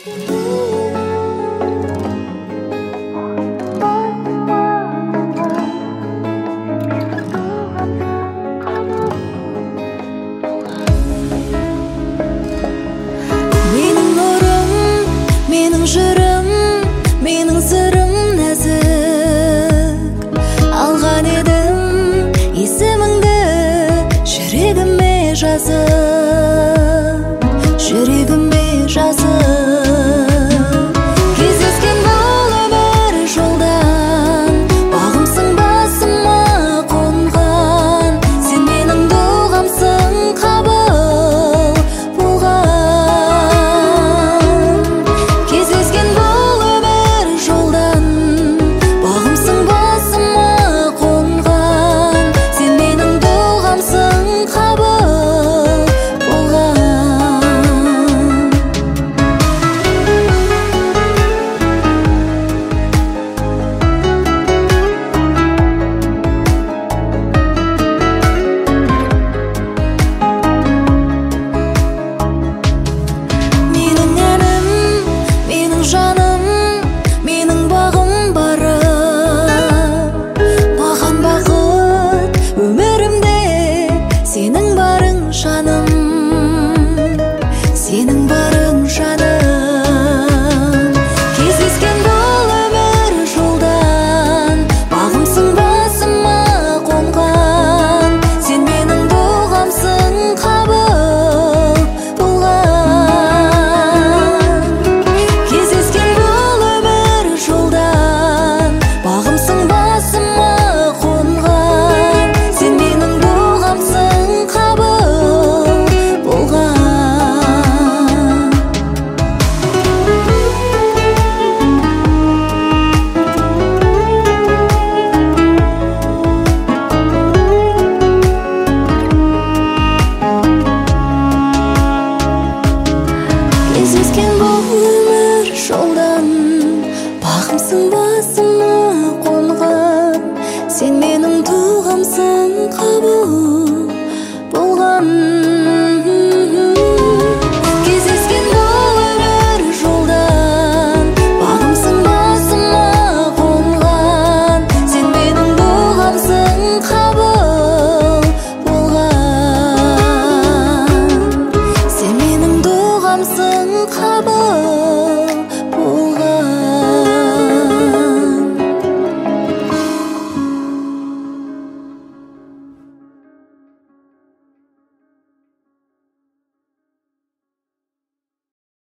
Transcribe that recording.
жырым, менің сырым нәзік. Алған едім есіміңді жүрегіме жазып, жүрегіме жазып. Кездескен бұл өмір жолдан, бағымсың басыма қонған. Сен менің дұғамсың, қабыл болған. Кездескен бұл өмір жолдан, бағымсың басыма қонған. Сен менің дұғамсың, қабыл болған. Менің әнім, менің жаным, менің бағым барым. Маған бақыт өмірімде сенің барың жаным, сенің барың жаным. Кездескен бұл өмір жолдан, бағымсың басыма қонған. Сен менің дұғамсың, қабыл болған. Кездескен бұл өмір жолдан, бағымсың басыма қонған. Сен менің дұғамсың, қабыл болған. Кездескен бұл өмір жолдан, бағымсың басыма қонған. Сен менің дұғамсың, қабыл болған. Кездескен бұл өмір жолдан, бағымсың басыма қонған. Сен менің дұғамсың, қабыл болған. Сен менің дұғамсың, қабыл